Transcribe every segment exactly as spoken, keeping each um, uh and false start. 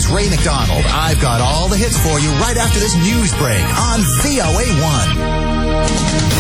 is Ray McDonald. I've got all the hits for you right after this news break on V O A one.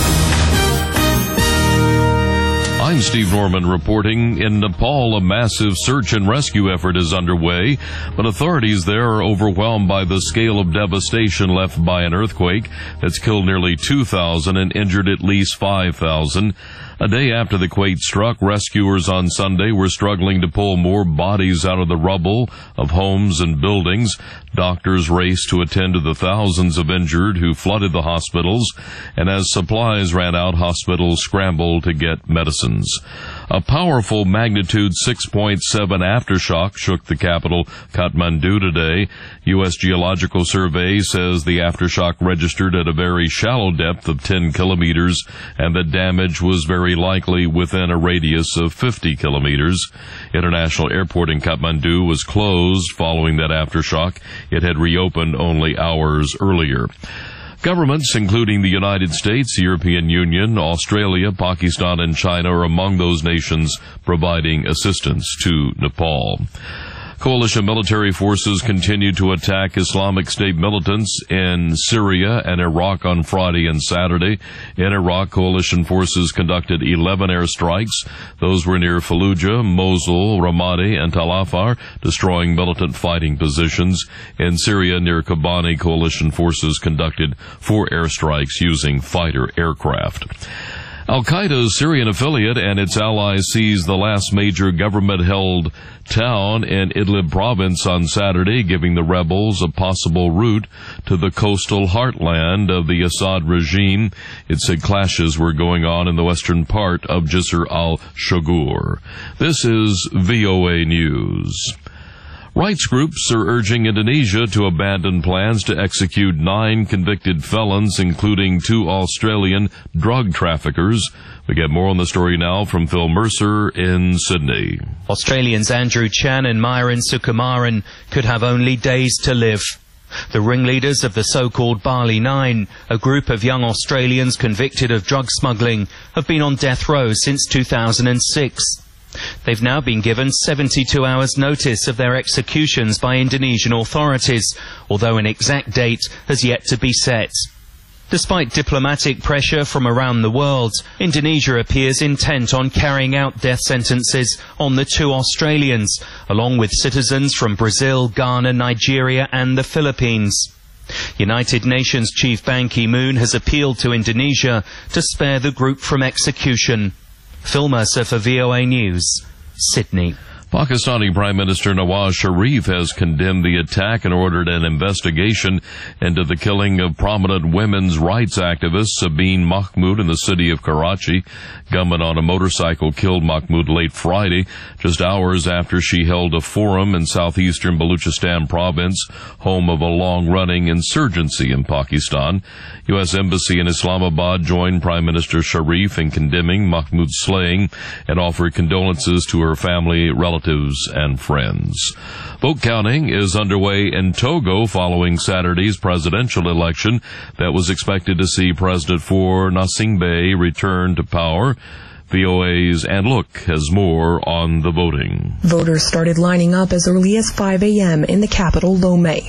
I'm Steve Norman reporting. In Nepal, a massive search and rescue effort is underway, but authorities there are overwhelmed by the scale of devastation left by an earthquake that's killed nearly two thousand and injured at least five thousand. A day after the quake struck, rescuers on Sunday were struggling to pull more bodies out of the rubble of homes and buildings. Doctors raced to attend to the thousands of injured who flooded the hospitals, and as supplies ran out, hospitals scrambled to get medicines. A powerful magnitude six point seven aftershock shook the capital, Kathmandu, today. U S Geological Survey says the aftershock registered at a very shallow depth of ten kilometers, and the damage was very likely within a radius of fifty kilometers. International Airport in Kathmandu was closed following that aftershock. It had reopened only hours earlier. Governments, including the United States, the European Union, Australia, Pakistan, and China, are among those nations providing assistance to Nepal. Coalition military forces continued to attack Islamic State militants in Syria and Iraq on Friday and Saturday. In Iraq, coalition forces conducted eleven airstrikes. Those were near Fallujah, Mosul, Ramadi, and Tal Afar, destroying militant fighting positions. In Syria, near Kobani, coalition forces conducted four airstrikes using fighter aircraft. Al-Qaeda's Syrian affiliate and its allies seized the last major government-held town in Idlib province on Saturday, giving the rebels a possible route to the coastal heartland of the Assad regime. It said clashes were going on in the western part of Jisr al-Shogur. This is V O A News. Rights groups are urging Indonesia to abandon plans to execute nine convicted felons, including two Australian drug traffickers. We get more on the story now from Phil Mercer in Sydney. Australians Andrew Chan and Myron Sukumaran could have only days to live. The ringleaders of the so-called Bali Nine, a group of young Australians convicted of drug smuggling, have been on death row since two thousand six. They've now been given seventy-two hours notice of their executions by Indonesian authorities, although an exact date has yet to be set. Despite diplomatic pressure from around the world, Indonesia appears intent on carrying out death sentences on the two Australians, along with citizens from Brazil, Ghana, Nigeria and the Philippines. United Nations Chief Ban Ki-moon has appealed to Indonesia to spare the group from execution. Phil Mercer for V O A News, Sydney. Pakistani Prime Minister Nawaz Sharif has condemned the attack and ordered an investigation into the killing of prominent women's rights activist Sabeen Mahmood in the city of Karachi. Gunmen on a motorcycle killed Mahmood late Friday, just hours after she held a forum in southeastern Baluchistan province, home of a long-running insurgency in Pakistan. U S Embassy in Islamabad joined Prime Minister Sharif in condemning Mahmood's slaying and offered condolences to her family, relatives, and friends. Vote counting is underway in Togo following Saturday's presidential election that was expected to see President Faure Gnassingbé return to power. V O A's Ann Look has more on the voting. Voters started lining up as early as five a.m. in the capital, Lomé.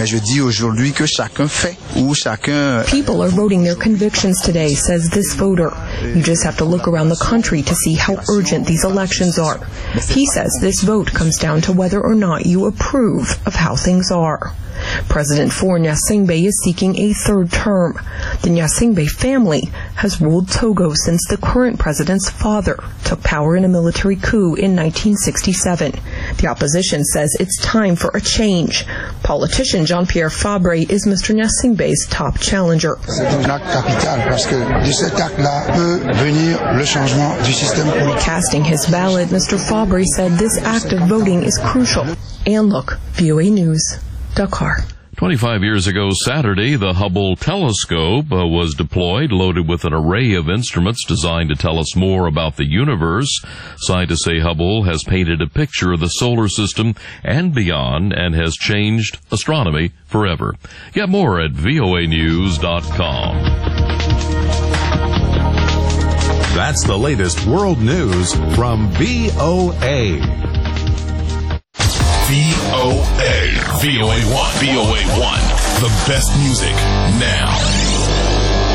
People are voting their convictions today, says this voter. You just have to look around the country to see how urgent these elections are. He says this vote comes down to whether or not you approve of how things are. President Faure Gnassingbé is seeking a third term. The Gnassingbé family has ruled Togo since the current president's father took power in a military coup in nineteen sixty-seven. The opposition says it's time for a change. Politician Jean-Pierre Fabre is Mister Gnassingbé's top challenger. Casting his ballot, Mister Fabre said this act of voting is crucial. And look, V O A News, Dakar. twenty-five years ago Saturday, the Hubble telescope uh, was deployed, loaded with an array of instruments designed to tell us more about the universe. Scientists say Hubble has painted a picture of the solar system and beyond and has changed astronomy forever. Get more at V O A news dot com. That's the latest world news from V O A. V O A. V O A one. V O A one. The best music now.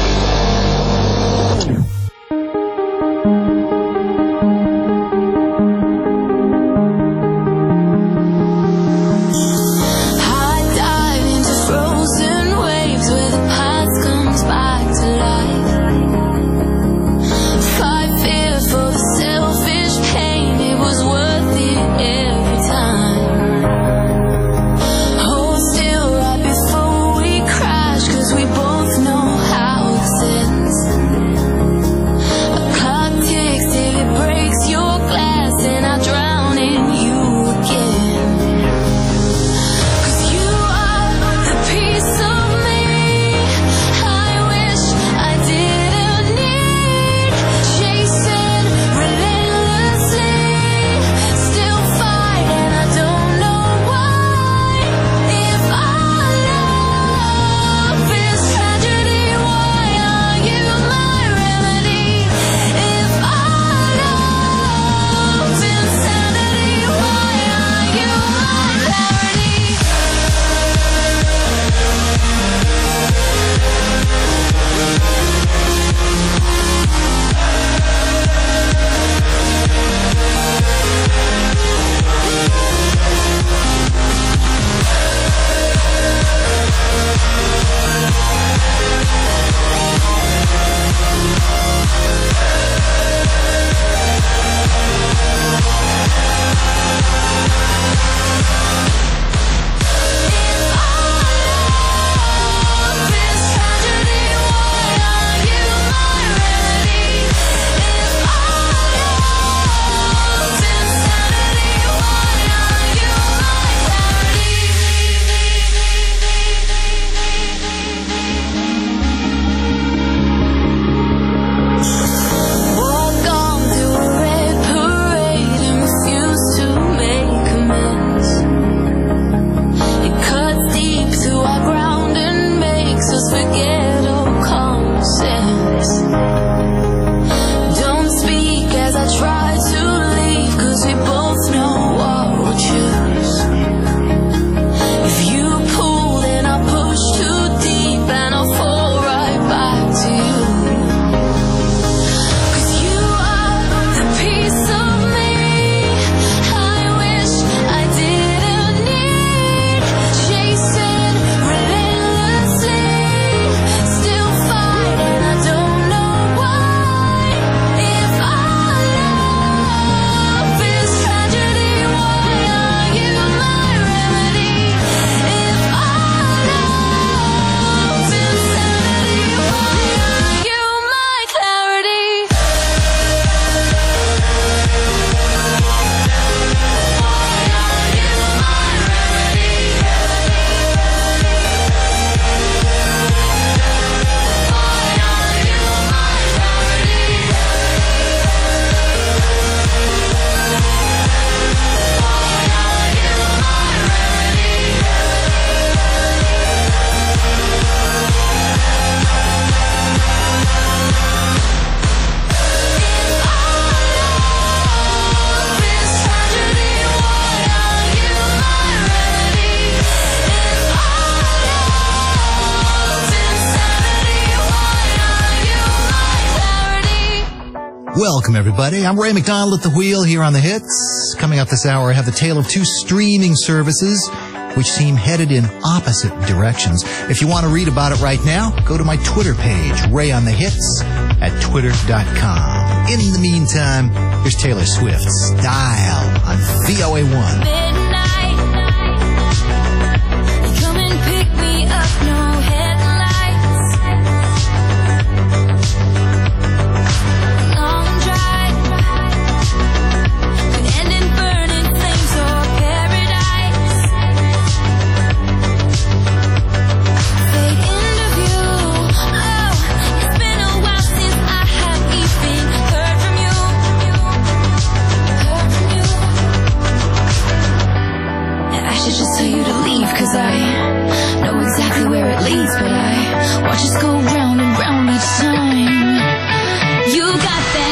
Welcome, everybody. I'm Ray McDonald at the wheel here on The Hits. Coming up this hour, I have the tale of two streaming services which seem headed in opposite directions. If you want to read about it right now, go to my Twitter page, Ray on the Hits, at twitter dot com. In the meantime, here's Taylor Swift's Dial on V O A one.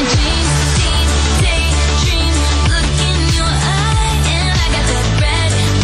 Dream, dream, look in your eye, and I got that red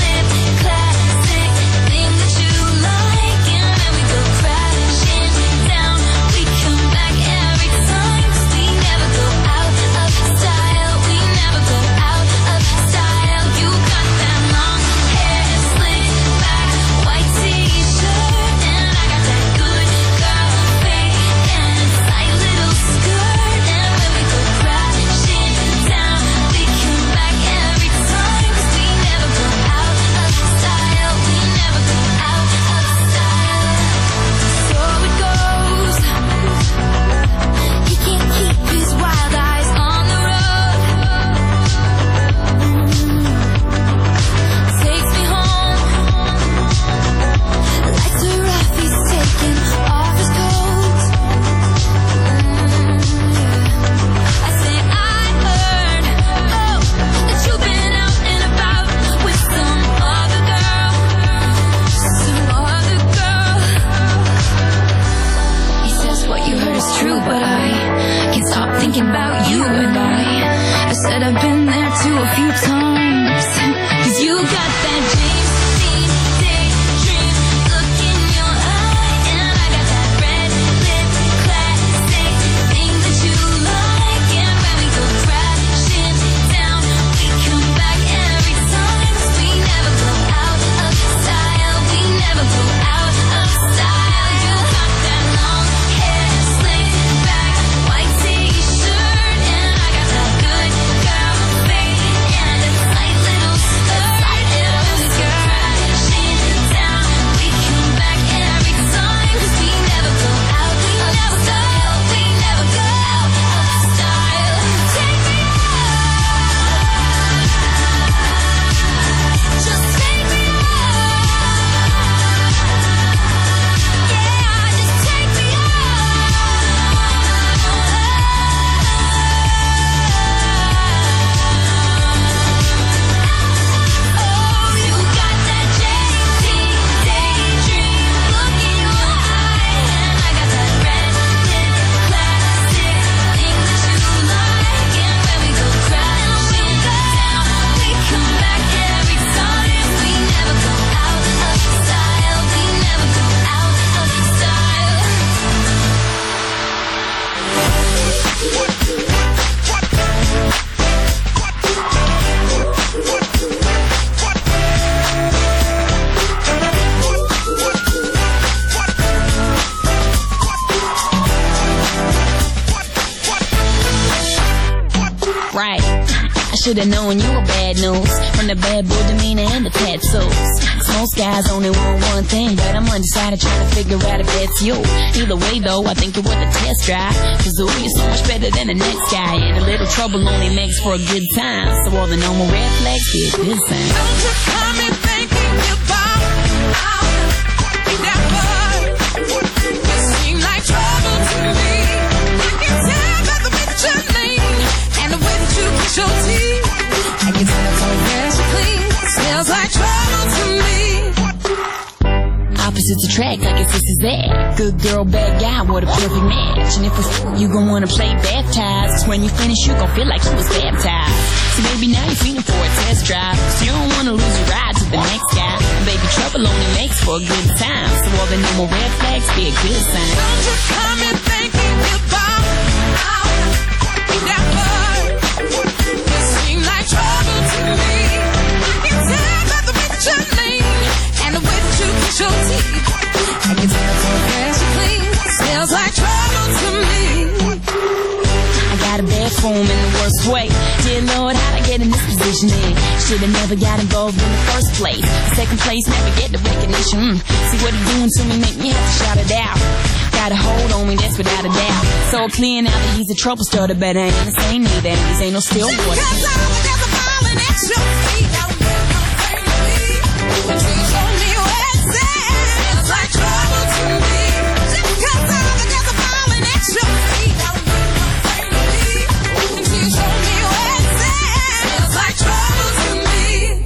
should've known you were bad news. From the bad boy demeanor and the tattoos. Most guys only want one thing, but I'm undecided trying to figure out if that's you. Either way though, I think you're worth a test drive. Cause ooh, you're so much better than the next guy. And a little trouble only makes for a good time. So all the normal red flags be a good sign. Don't you come in thinking you're bomb. You got blood. You seem like trouble to me. I can tell by the way that you're lean and the way that you brush your teeth. I can tell so fresh and clean. Smells like trouble to me. Opposites attract, I guess this is that. Good girl, bad guy, what a perfect match. And if it's you gon' wanna play baptized, 'cause when you finish you gon' feel like you was baptized. So maybe now you're feeling for a test drive, so you don't wanna lose your ride to the next guy. Baby, trouble only makes for a good time, so all the normal red flags be a good sign. Don't you come in thinking you're bomb. You got blood. You seem like trouble to me. I can tell by the way that you're lean and the way that you brush your teeth. I can tell so fresh and clean. Smells like trouble to me. I got a bad form in the worst way. Dear Lord, how'd I get in this position then? Should've never got involved in the first place. Second place, never get the recognition. Mm. See what he doing to me, make me have to shout it out. Got a hold on me, that's without a doubt. So clear now that he's a trouble starter, but I ain't the same neither. And these ain't no still water. Just 'cause I was never falling at your feet. I don't get no fame to me. Until you show me where it's at. Smells like trouble to me. Just 'cause I was never falling at your feet. I don't get no fame to me. Until you show me where it's at. Smells like trouble to me.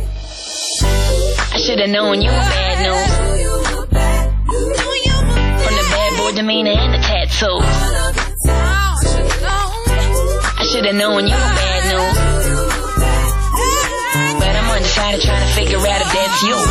I should've known you were bad news. From the bad boy demeanor and the tattoos. I should've known you were bad news. But I'm undecided trying to figure out if that's you.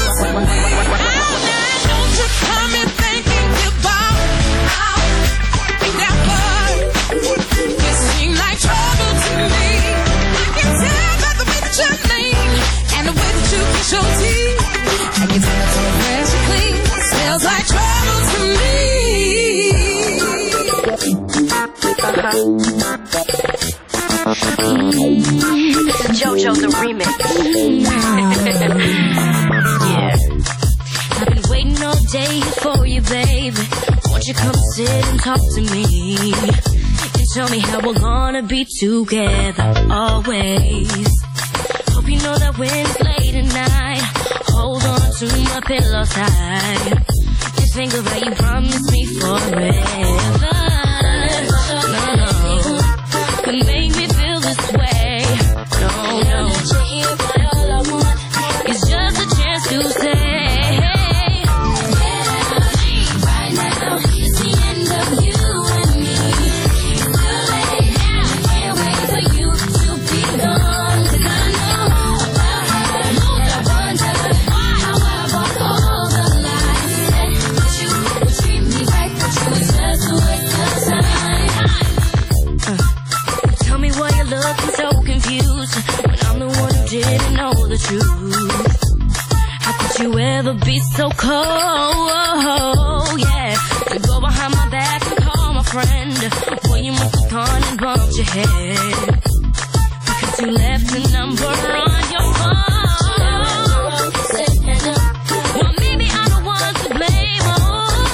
Don't you come in thinking you're bomb. You got blood. You seem like trouble to me. I can tell by the way that you're lean and the way that you brush your teeth. I can tell so fresh and clean. Smells like trouble to me. This is JoJo the remix. Yeah. I've been waiting all day for you, baby. Won't you come sit and talk to me and tell me how we're gonna be together always. Hope you know that when it's late at night, hold on to my pillow tight. Just think of how you promised me forever. No, no, could make me feel this way. No, no, all I want is just a chance to say, right now is the end of you and me. Too late now, I can't wait for you to be gone. 'Cause I know about how I moved, I wonder how I walked all the lies. That you would treat me right, that you was just a waste of time. Uh, tell me why you're looking so confused when I'm the one who didn't know the truth. How could you ever be so cold? Yeah, to go behind my back and call my friend. Well, you must have gone and bumped your head because you left the number on your phone. Well, maybe I'm the one to blame. Oh,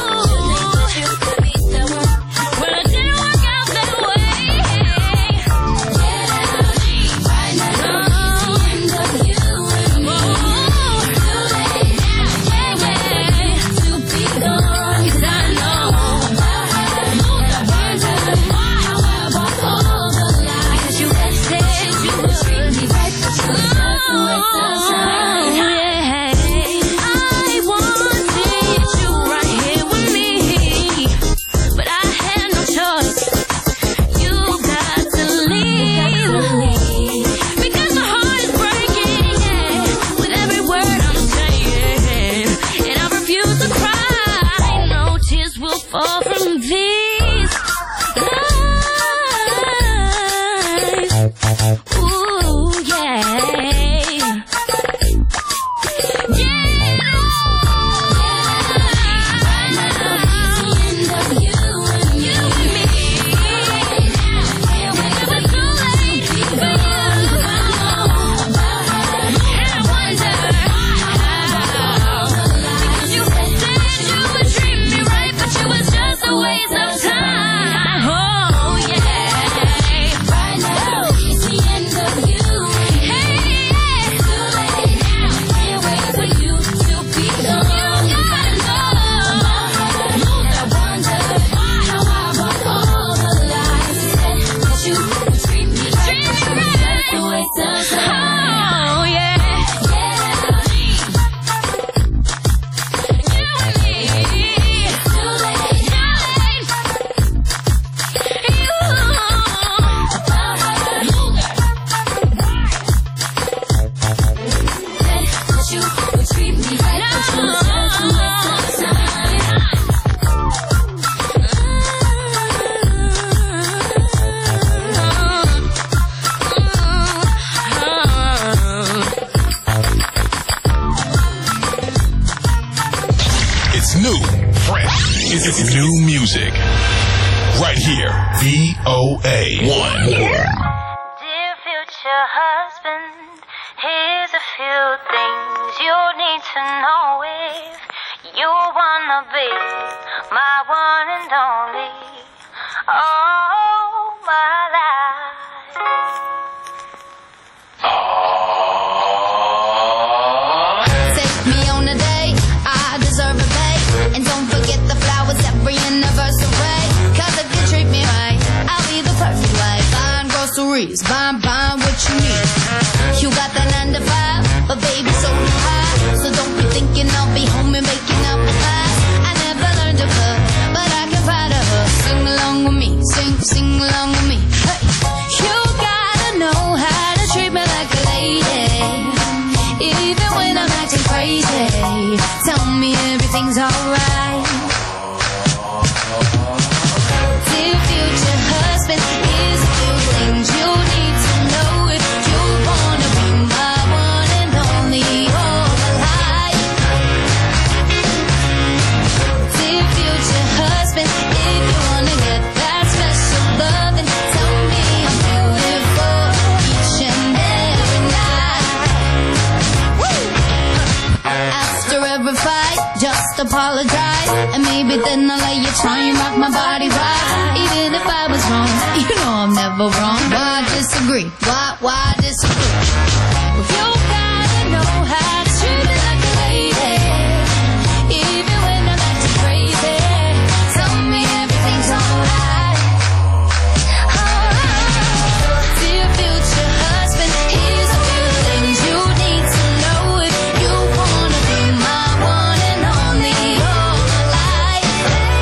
well, it didn't work out that way. Right now, it's the end of you and me. Too late now, can't wait to be gone. 'Cause I know about how I moved, I wonder how I walked all the lies. 'Cause you had said you would treat me right, but you was just a waste of time. I wanted you right here with me, but I had no choice. You got to leave because my heart is breaking, yeah, with every word I'm saying, and I refuse to cry. No tears will fall from these eyes. Ooh, yeah. It's, it's new music. Right here. V O A one. Dear future husband, here's a few things you need to know if you wanna be my one and only. Oh, my life. Take me on a date, I deserve a bait. And don't forget the flowers every anniversary. Cause if you treat me right, I'll be the perfect wife. Buying groceries, buying, buying what you need. You got that nine to five, but baby so do I. So don't be thinking I'll be home and making up the pie. I never learned to cook, but I can find a hook. Sing along with me, sing, sing along with me. Hey. You gotta know how to treat me like a lady. Even when I'm acting crazy, tell me everything's alright. Dear future husband, here's a few things you need to know if you wanna be my one and only all my life. Dear future husband, if you wanna get that special loving, tell me I'm beautiful each and every night. After every fight, just apologize, and maybe then I'll let you try and rock my body right. Even if I was wrong, you know I'm never wrong. Why disagree? Why, why disagree? Well, you gotta know how to treat me like a lady. Even when I'm acting crazy, tell me everything's alright. Alright. Dear future husband, here's a few things you need to know if you wanna be my one and only all my life.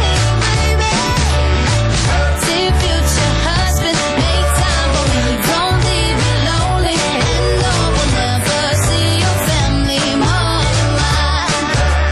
Dear future husband, make time for me, don't leave me lonely. And no one ever see your family more than mine.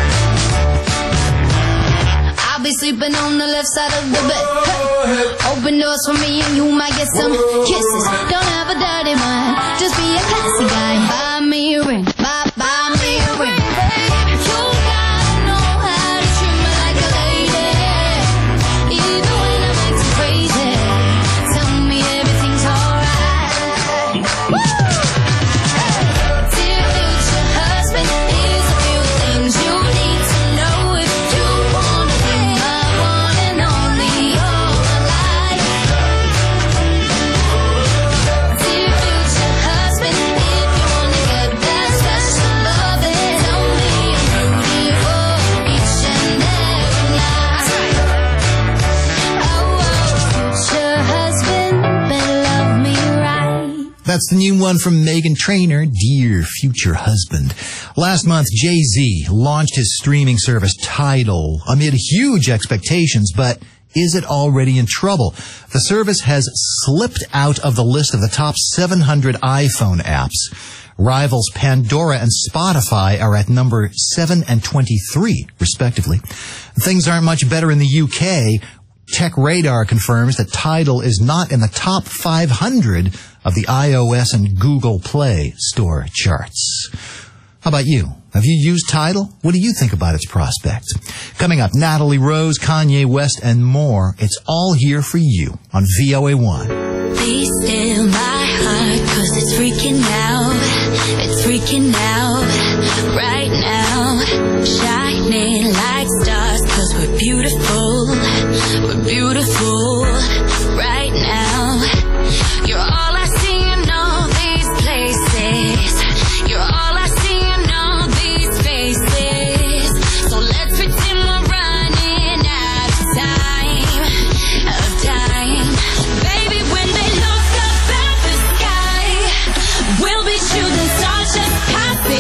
I'll be sleeping on the left side of the bed. Hey. Open doors for me and you might get some kisses. Don't have a dirty mind, just be a classy guy. Buy me a ring, buy, buy me a ring. You gotta know how to treat me like a lady. Even when I'm acting crazy, tell me everything's alright. Dear future husband, here's a few things you need to know if you wanna be my one and only all my life. Dear future husband, if you wanna get that special loving, tell me I'm beautiful each and every night. Oh, oh, future husband, better love me right. That's the new one from Meghan Trainor, Dear Future Husband. Last month, Jay-Z launched his streaming service Tidal amid huge expectations, but is it already in trouble? The service has slipped out of the list of the top seven hundred iPhone apps. Rivals Pandora and Spotify are at number seven and twenty-three, respectively. Things aren't much better in the U K. Tech Radar confirms that Tidal is not in the top five hundred of the iOS and Google Play Store charts. How about you? Have you used Tidal? What do you think about its prospects? Coming up, Natalie Rose, Kanye West, and more. It's all here for you on V O A one. Be still my heart, cause it's freaking out. It's freaking out right now. Shining like stars, cause we're beautiful. We're beautiful right now. You're all I see in all these places. You're all I see in all these faces. So let's pretend we're running out of time. Of time. Baby, when they look up at the sky, we'll be shooting stars just passing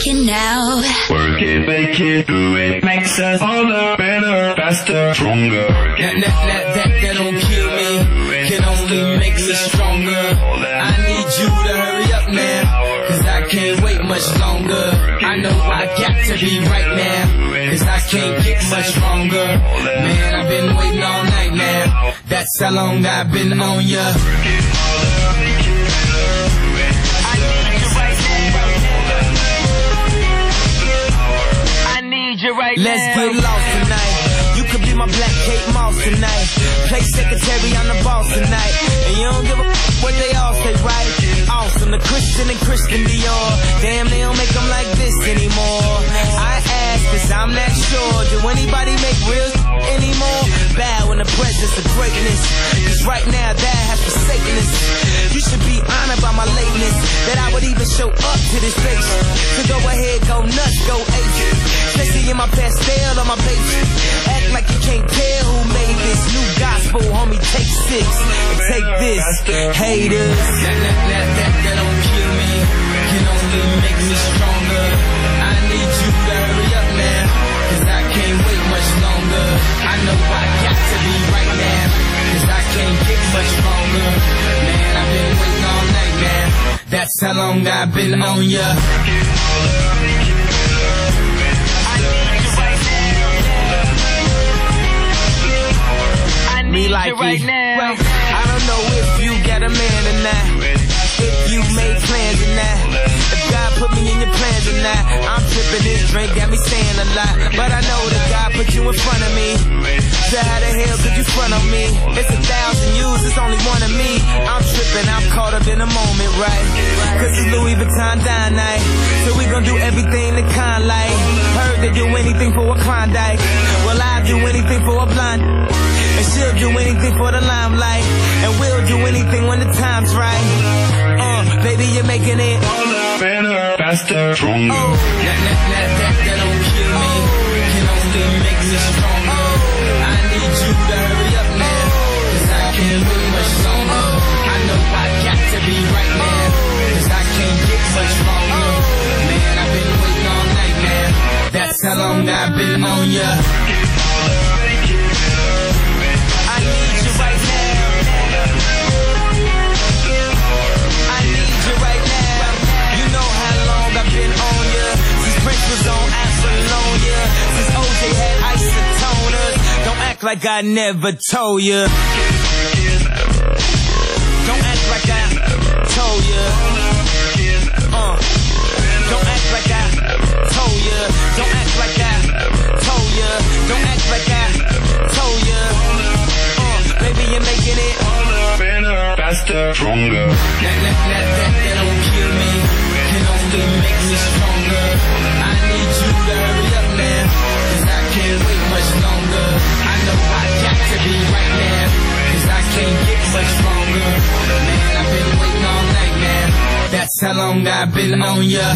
working out. Work it, make it, do it. Makes us harder, better, faster, stronger. That, that, that, that, that don't kill me, can only make me stronger. I need you to hurry up now, cause I can't wait much longer. I know I got to be right now, cause I can't get much stronger. Man, I've been waiting all night now, that's how long I've been on ya. Right Let's now. Get lost tonight. You could be my Black Kate Moss tonight. Play secretary, I'm the boss tonight. And you don't give a f- what they all say, right? Awesome, the Christian and Christian Dior. Damn, they don't make them like this anymore. I ask, cause I'm not sure. Do anybody make real anymore? Bow in the presence of greatness, cause right now that has forsaken us. You should be honored by my lateness, that I would even show up to this place. So go ahead, go nuts, go ape. Especially in my pastel on my page. Act like you can't tell who made this new gospel, homie. Take six and take this, haters. That, that, that, that, that don't kill me, can only make me stronger. I need you to hurry up now, cause I can't wait much longer. I know I got to be right now, cause I can't get much stronger. Man, I've been waiting all night now, that's how long I've been on ya. Me like you right now. Well, I don't know if you got a man or not, if you made plans or not, if God put me in your plans or not. I'm tripping, this drink got me saying a lot, but I know that God put you in front of me. So how the hell could you front on me? It's a thousand yous, it's only one of me. I'm tripping, I'm caught up in the moment, right? Cause it's Louis Vuitton dine night, so we gon' do everything the kind like. Heard they do anything for a Klondike, well I'll do anything for a blonde. And she'll do anything for the limelight, and we'll do anything when the time's right. Uh, baby, you're making it harder, better, faster, stronger. Oh, that, that, that, that, that don't kill me, can only make me stronger. I need you to hurry up now, cause I can't wait much longer. I know I got to be right now, cause I can't get much stronger. Man, I've been waiting all night now, that's how long I've been on ya. Was on Apollonia, since O J had isotoners. Don't act like I never told ya. Don't act like I told ya. Uh, don't act like I told ya. Don't act like I told ya. Don't act like I told ya. Uh, baby, you're making it better, faster, stronger. That, that, that, that, that don't kill me, can only make me stronger. I need you to hurry up now, cause I can't wait much longer. I know I got to be right now, cause I can't get much stronger. Man, I've been waiting all night now, that's how long I've been on ya.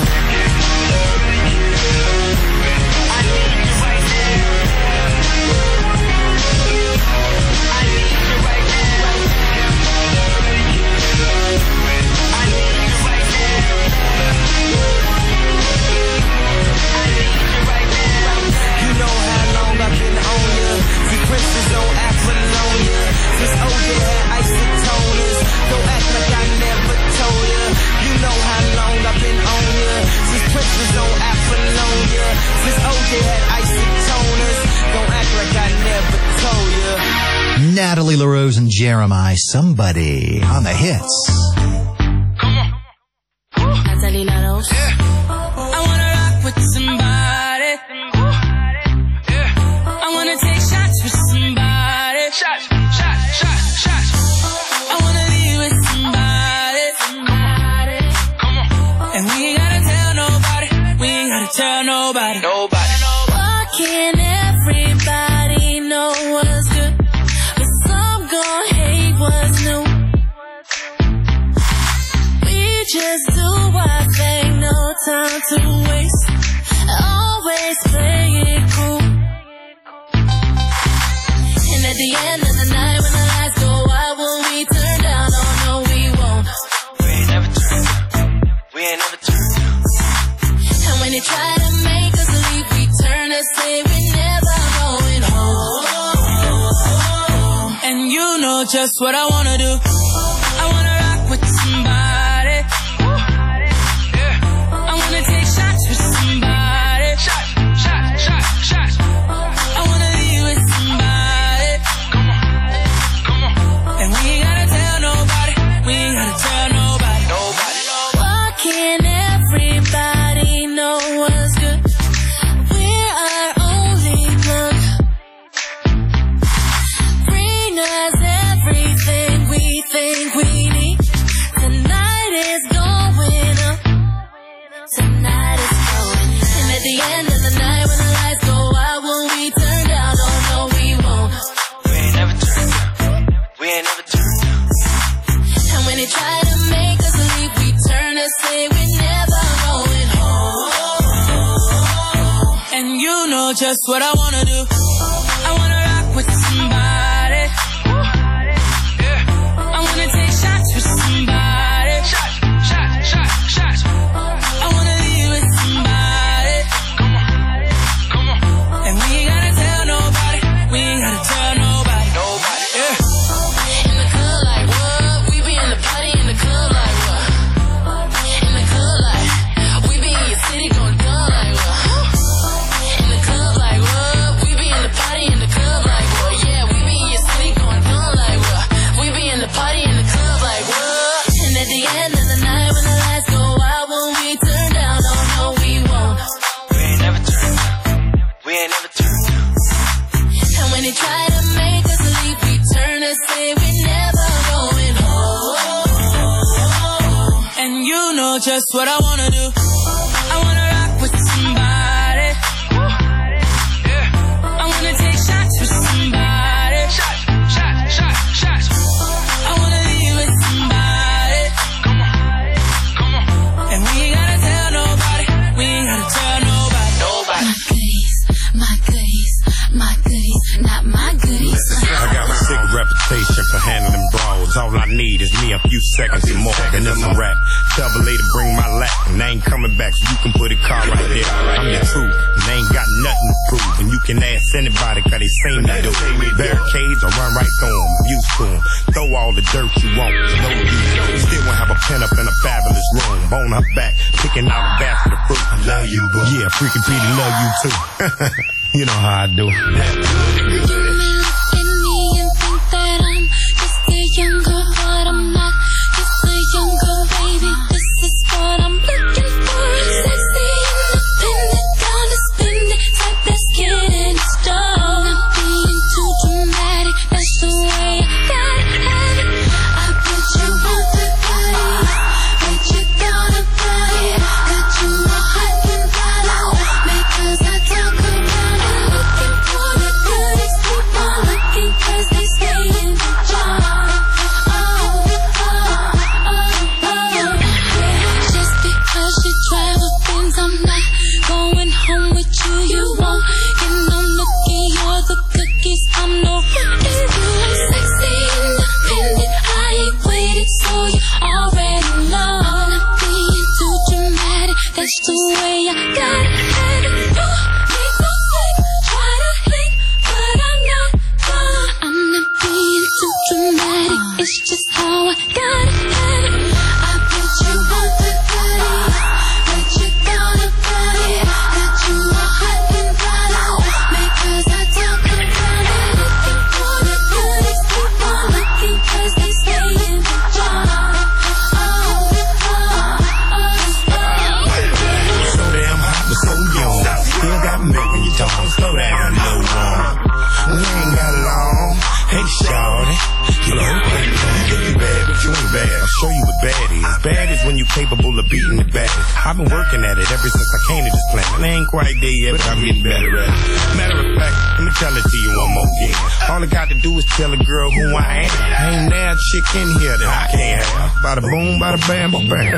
Princess on Apollonia, since O J had isotoners. Don't act like I never told ya. You know how long I've been on ya. Since Princess on Apollonia, since O J had isotoners. Don't act like I never told ya. Natalie LaRose and Jeremiah, Somebody on the hits. Come on. Natalie LaRose. Yeah. I wanna rock with somebody. Shots, shots, shots, shots. I wanna leave with somebody, somebody. Come on. And we ain't gotta tell nobody. We ain't gotta tell nobody. Nobody. Why can't everybody know what's good, but some gon' hate what's new? We just do our thing, no time to waste. Always play it cool. And at the end of the night, when the lights go out, will we turn down? Oh no, we won't. We ain't never turned down. We ain't never turned down. And when it And you know just what I wanna do. I wanna rock with somebody. Yeah. I wanna take shots with somebody. Shot, shot, shot, shot. I wanna be with somebody. Come on, come on. And we ain't gotta tell nobody. We ain't gotta tell nobody. Nobody. Why can't everybody know what's good? We're our only plug. Bring us everything we think we need. Tonight is going up. Tonight is going. And at the end of the night when the lights go out, will we turn down? Oh no, we won't. We ain't never turned down. We ain't never turned down. And when they try to make us leave, we turn and say we're never going home. And you know just what I wanna do. I wanna rock with somebody. Yeah. I wanna take shots with somebody. Shot, shot, shot, shot. I wanna be with somebody. Come on, come on. And we ain't gotta tell nobody. We ain't gotta tell nobody. Nobody. Yeah. In the club like what? We be in the party in the club like what? In the club like we be in your city going dumb like what? In the club like what? We be in the party in the club like what? Yeah, we be in your city going dumb like what? We be in the party in the club like what? And at the end of the night when the lights go out, won't we turn down? Oh no, we won't. We ain't never turned down. We ain't never turned down. And when they try to make us leave, we turn and say we're never going home. And you know just what I wanna do. I wanna rock with somebody. Yeah. I wanna take shots with somebody. Shot, shot, shot, shot. I wanna be with somebody. Come on, come on. And we ain't gotta tell nobody. We ain't gotta tell nobody. Nobody. My goodies, my goodies, my goodies, not my goodies. I got a sick reputation for handling brawls. All I need is me a few seconds and more, and it's a rap. Tell the lady bring my lap, and they ain't coming back, so you can put a car right there. I'm the truth, and they ain't got nothing to prove. And you can ask anybody, cause they seen me do. Barricades, I run right through them, used to them. Throw all the dirt you want, no use. You still won't have a pen up in a fabulous room. Bone her back, picking out a basket of fruit. I love you, boo. Yeah, freaking Petey love you too. You know how I do. You may look at me and think that I'm just a young girl, but I'm not just a young girl, baby. This is what I'm looking for. Sexy, independent, gonna spend it, type that's getting it strong. Not being too dramatic, that's the way I gotta have it. I bet you want the body, bet you gonna buy it. Got you all hot and bothered, because I talk about it. Looking for the goodies, people looking 'cause they stay in the jar. Oh, oh, oh, oh. Just because you travel things, I'm not going home with you. You won't get no nookie, you're the cookies. I'm no rookie. You are sexy, independent. I ain't waited, so you already know. I'm not being too dramatic, that's the way I gotta have it. You make me sick, try to hate, but I'm not gonna. I'm not being too dramatic, it's just how I gotta have it. I bet you want the goodies, bet you gonna buy it. Got you all hot and bothered, because I talk about it. Looking for the goodies, people looking 'cause they stay in the jar. Oh, oh, oh, oh. So damn hot, but so young. Still got milk in your tongue. Slow down, little one. We ain't got long. Hey, shawty. You know, if you bad, but you ain't bad. I'll show you what bad is. Bad is when you're capable of beating the baddest. I've been working at it ever since I came to this planet. And I ain't quite there yet, but I'm getting better at it. Matter of fact, let me tell it to you one more again. All I got to do is tell a girl who I am. Ain't now a chick in here that I can't have. Bada boom, bada bam, bam, bam.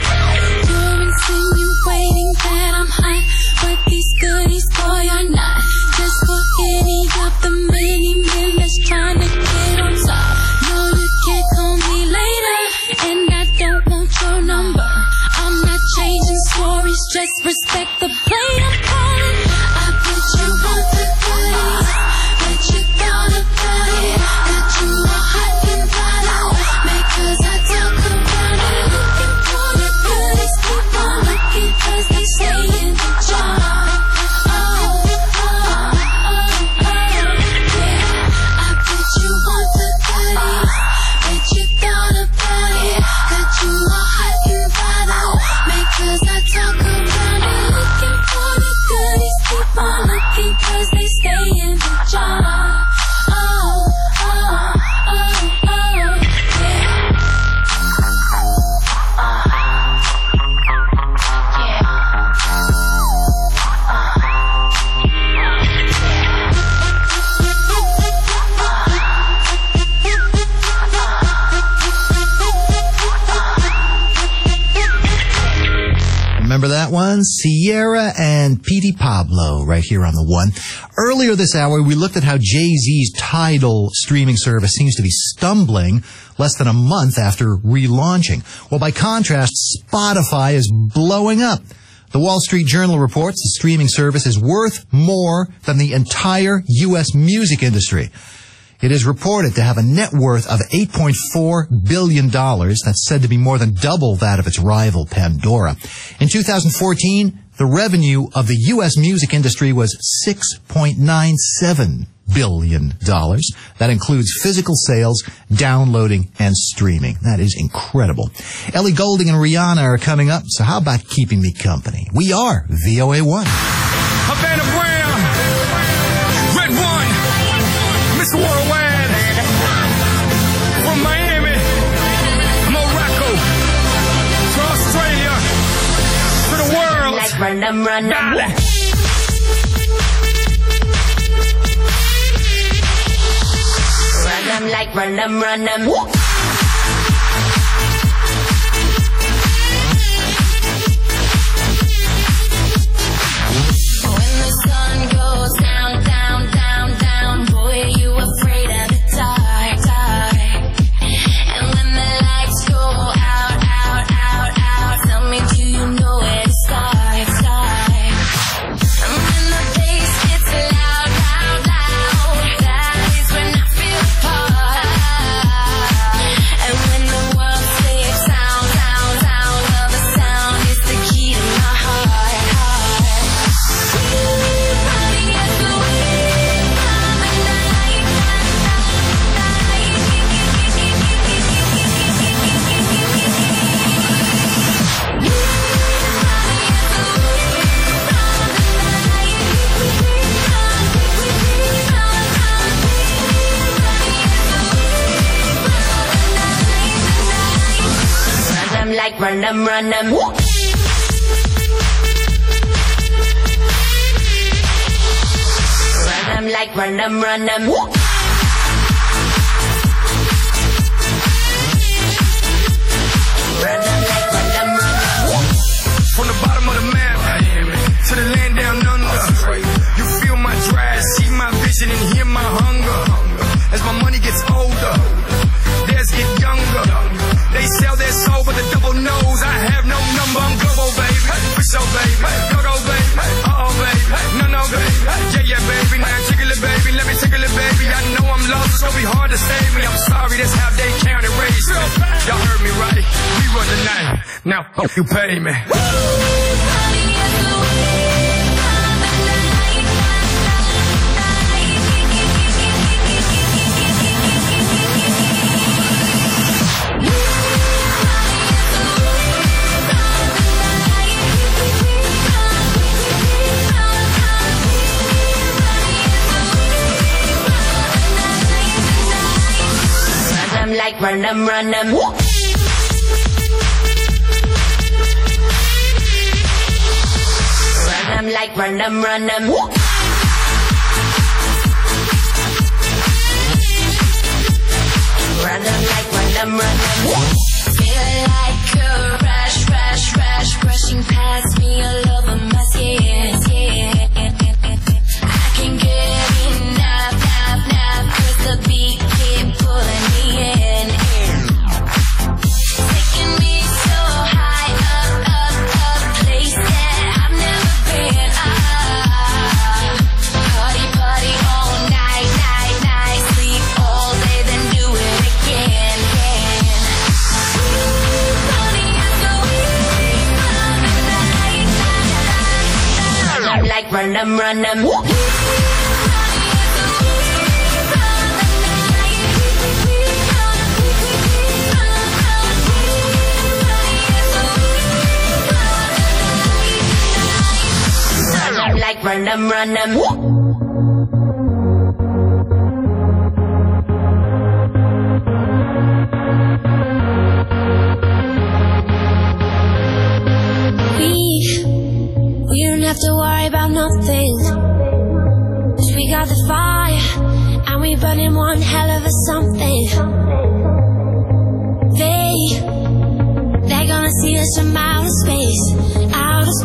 You're insinuating that I'm hot, but these goodies, boy, are not. Just for any of the many men that's trying to get on top. No, you can't call me later, and I don't want your number. I'm not changing stories, just respect the play I'm calling. I bet you want the goodies, bet you gonna buy it. Got you Remember that one? Sierra and Petey Pablo right here on the one. Earlier this hour, we looked at how Jay-Z's Tidal streaming service seems to be stumbling less than a month after relaunching. Well, by contrast, Spotify is blowing up. The Wall Street Journal reports the streaming service is worth more than the entire U S music industry. It is reported to have a net worth of eight point four billion dollars. That's said to be more than double that of its rival, Pandora. In two thousand fourteen, the revenue of the U S music industry was six point nine seven billion dollars. That includes physical sales, downloading, and streaming. That is incredible. Ellie Goulding and Rihanna are coming up, so how about keeping me company? We are V O A one. Havana Brown, Red One, Mister Worldwide, from Miami, Morocco, to Australia, to the world. Like run them, run them. Dale. Run them like run them, run them. When the sun goes down, down, down, down, boy, you afraid of the dark, dark. And when the lights go out, out, out, out, tell me, do you know where to start, start? And when the bass gets loud, loud, loud, that is when I feel apart. And when the world sleeps, sound, sound, sound, well, the sound is the key to my heart, heart. Running as the wind from the night, run them like run them, run them. Run them like run them, run them. Run them like run them, run them. From the bottom of the map to the land down under, you feel my drive, see my vision, and hear my hunger. As my money gets older, theirs get younger. They sell their soul, but the devil knows I have no number. I'm global, babe. For sure, babe. Go, go, babe. Uh-oh, babe. No, no, babe. Yeah, yeah, baby. Now jiggle it, baby. Let me tickle it, baby. I know I'm lost, it's gonna be hard to save me. I'm sorry, that's how they count and raise me. Y'all heard me right. We run the night. Now, fuck you, pay me. Run them like run them, run them. Run them like run them, run them. Run them like run them, run them. Feel like a rush, rush, rush, rushing past me all over my skin, skin. I can get enough, enough, enough, 'cause the beat keep pulling me in, in. Taking me so high up, up, up, place that I've never been. Ah, party, party all night, night, night, sleep all day, then do it again, again. Party is the wind from the night, night. Run them like run them, run them. Like run them, run them. We, we don't have to worry about nothing, 'cause we got the fire, and we burning one hell of a something. They, they're gonna see us from outer space, outer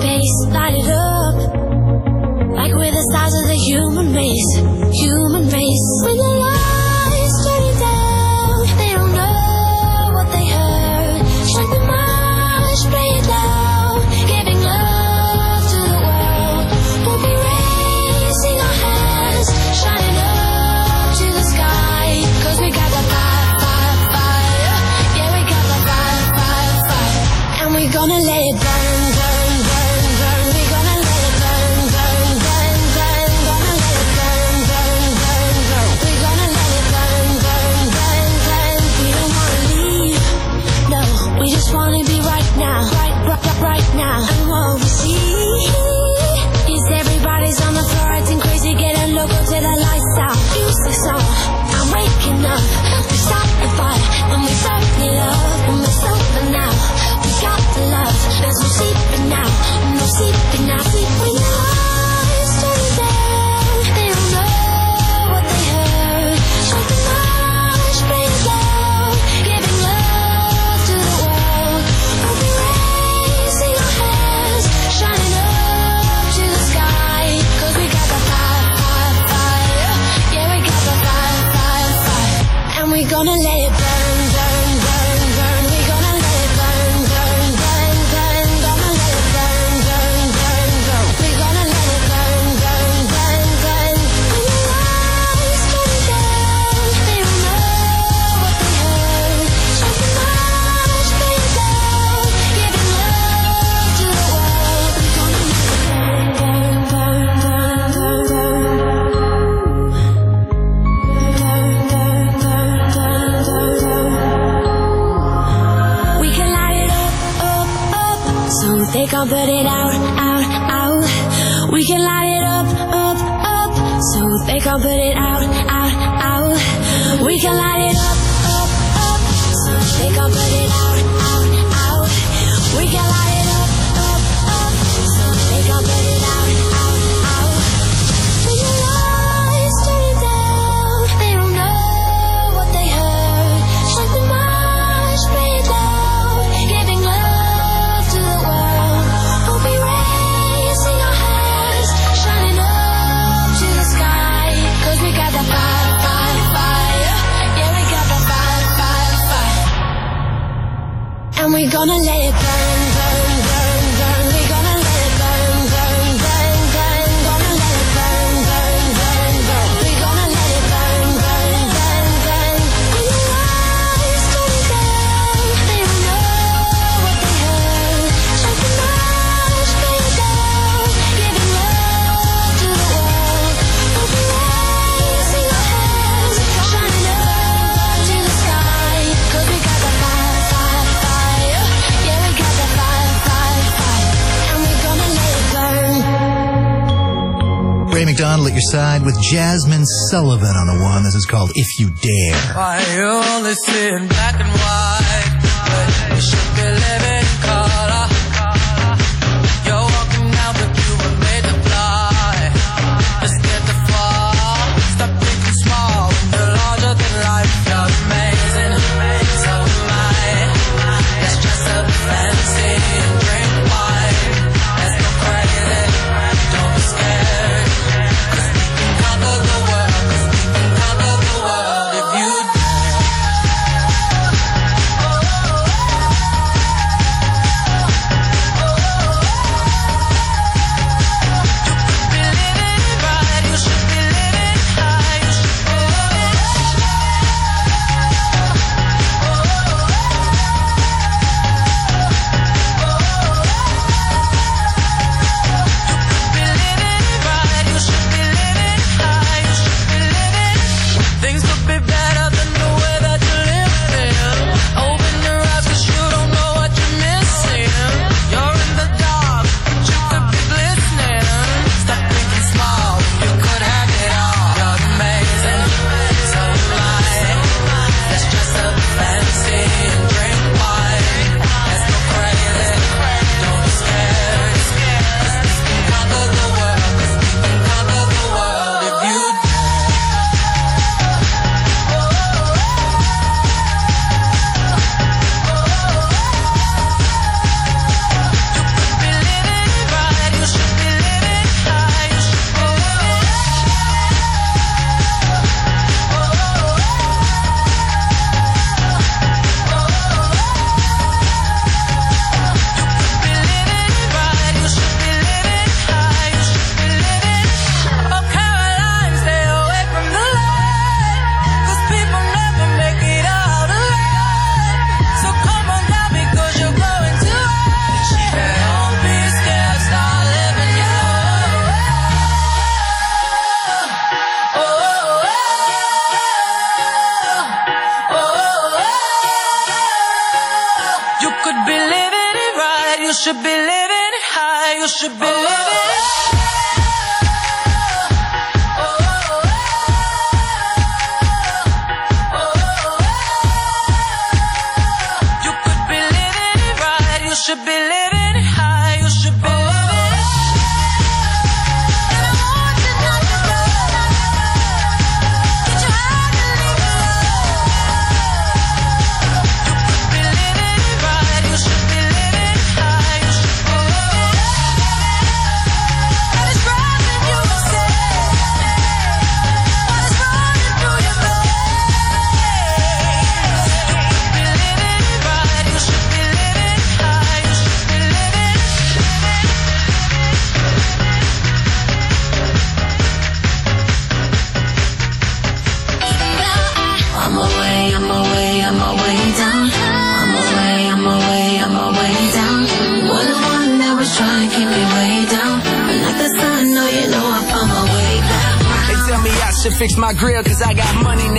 they can't put it out, out, out. We can light it up, up, up, so they can't put it out, out, out. We can light it up, up, up, so they can't put it out, out, out. We can light it up, up, up, so they can't put it out, out, out. When the lights turn down, they don't know what they heard. Shut the marsh, bring it down, giving love to the world. Hope we raise in your hands, shining up to the sky. 'Cause we got that fire, fire, fire. Yeah, we got that fire, fire, fire. And we gonna let it burn, burn, burn, burn. We gonna let it burn, burn, burn, burn. Gonna let it burn, burn, burn, burn. We gonna let it burn, burn, burn, burn. When the lights turn down, they don't know what they heard. Shut the marsh, bring it down, giving love to the world. Hope we raise in your hands, shining up to the sky. 'Cause we got that fire, fire, fire. Yeah, we got that fire, fire, fire. And we gonna let it burn. Ray McDonald at your side with Jasmine Sullivan on the one. This is called If You Dare. Why you only see in black and white, but you should be living in color. You're walking out, but you were made to fly. Just get the fall. Stop thinking small when you're larger than life. You're amazing, so am I. Let's dress up fancy and drink wine. Let's go crazy, don't be scared. 'Cause we can conquer the world. 'Cause we can conquer the world if you things could be better than the way that you live in. Open your eyes 'cause you don't know what you're missing. You're in the dark, but you could be glistening. Stop thinking small, you could have it all. You're amazing, so am I. Let's dress up fancy and drink wine. Let's go crazy, don't be scared. 'Cause we can conquer the world. 'Cause we can conquer the world if you Oh, Caroline, stay away from the light, 'cause people never make it out alive. So come on down because you're going to hide. Don't be scared, start living your oh, oh, oh, oh, oh. You could be living it right, you should be living it high, you should be living it. You could be living it right, you should be living it high, you should be living it. And I want you not to go. Get your heart and leave it alone. You could be living it right, you should be living it high, you should be living it. What is driving you insane? What is running through your veins? You could be living it right, you should be living it high, you should be living it. I'm away, I'm away, I'm away down. I'm away, I'm away, I'm away down. You're the one that was trying to keep me way down. But like the sun, no, you know I found my way back. They tell me I should fix my grill 'cause I got money now.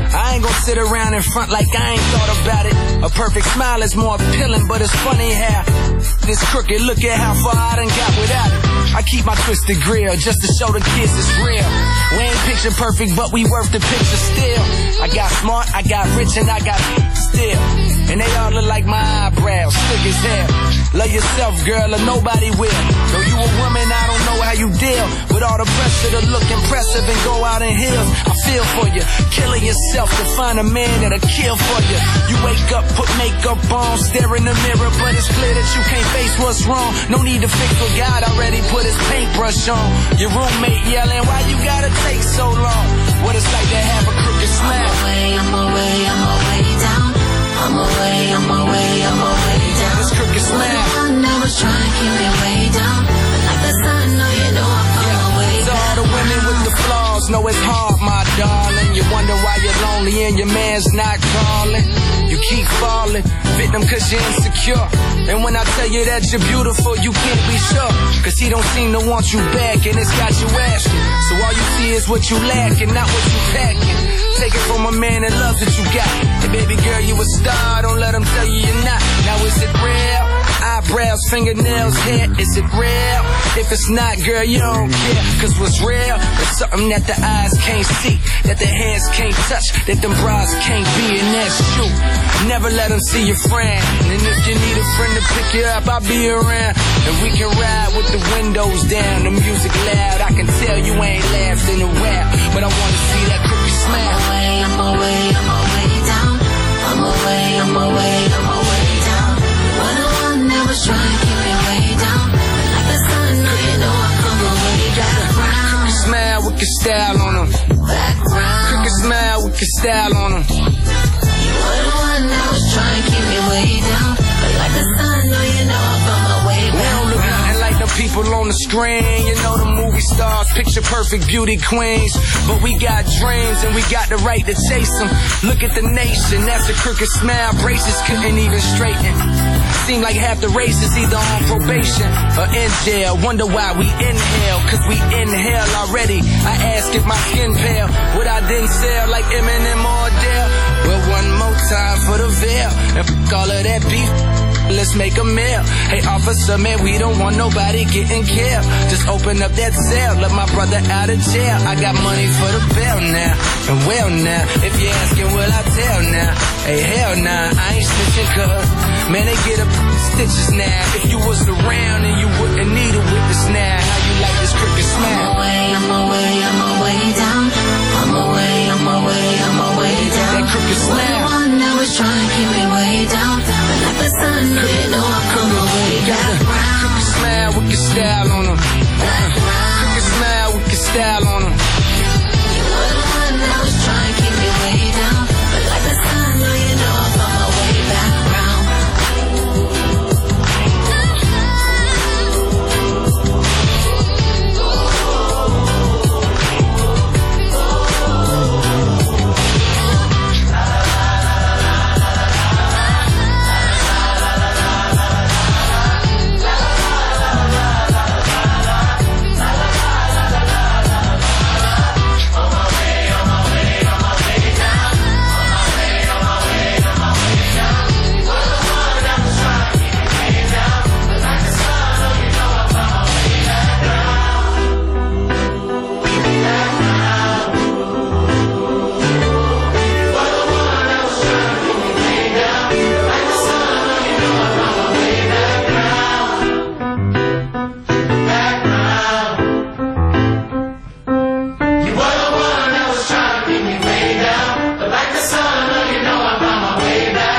I ain't gonna sit around in front like I ain't thought about it. A perfect smile is more appealing, but it's funny how this crooked, look at how far I done got without it. I keep my twisted grill just to show the kids it's real. We ain't picture perfect, but we worth the picture still. I got smart, I got rich, and I got still. And they all look like my eyebrows, thick as hell. Love yourself, girl, or nobody will. Though you a woman, I don't know how you deal with all the pressure to look impressive and go out in heels. I feel for you, killing yourself to find a man that'll kill for you. You wake up, put makeup on, stare in the mirror, but it's clear that you can't face what's wrong. No need to fix what God already put his paintbrush on. Your roommate yelling, why you gotta take so long? What it's like to have a crooked smile. I'm away, I'm away, I'm away down. I'm away, I'm away, I'm away down. This crooked smile. I never try and keep me way down. Like the sun, no, you know I'm on my way So all the women with the flaws know it's hard, my darling. You wonder why you're lonely and your man's not calling. You keep falling, victim cause you're insecure. And when I tell you that you're beautiful, you can't be sure. Cause he don't seem to want you back and it's got you asking. So all you see is what you lack and not what you packing. Take it from a man that loves what you got. Hey baby girl, you a star, don't let him tell you you're not. Now is it real? Eyebrows, fingernails, hair, is it real? If it's not, girl, you don't care. Cause what's real is something that the eyes can't see, that the hands can't touch, that them bras can't be, and that's true. Never let them see your friend. And if you need a friend to pick you up, I'll be around. And we can ride with the windows down, the music loud. I can tell you ain't laughed in a while, but I wanna see that crooked smile. I'm away, I'm away down. I'm away, I'm away, I'm away down. When the one that was trying to keep me way down. Like the sun, no, you know I come away back round. Crooked smile with your style on them. Back round. Crooked smile with your style on them. You were the one that was trying to keep me way down. But like the sun, no, you know I found my way back. We don't look nothing like the people on the screen. You know the movie stars, picture perfect beauty queens. But we got dreams and we got the right to chase them. Look at the nation, that's a crooked smile. Braces couldn't even straighten. Seem like half the race is either on probation or in jail. Wonder why we inhale, cause we inhale already. I ask if my skin pale, would I then sell like Eminem or Adele? Well, one more time for the veil, and f*** all of that beef, let's make a meal. Hey officer, man, we don't want nobody getting killed. Just open up that cell, let my brother out of jail. I got money for the bail now, and well now, if you're asking, will I tell now? Hey, hell nah, I ain't snitching cuz, man, they get up stitches now. If you was around and you wouldn't need a witness now. How you like this crooked smile? I'm away, I'm away, I'm away down. I'm away, I'm away, I'm away down. That crooked smile. When the one that was trying to keep me way down. But like the sun, no, you know I come away back round. Crooked smile with your style on them. Crooked smile with your style on them. You were the one that was trying to keep me way down. But like the sun, no, you know I found my way back round.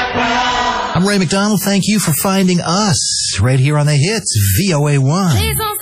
Ray McDonald, thank you for finding us right here on the hits, V O A one. Please don't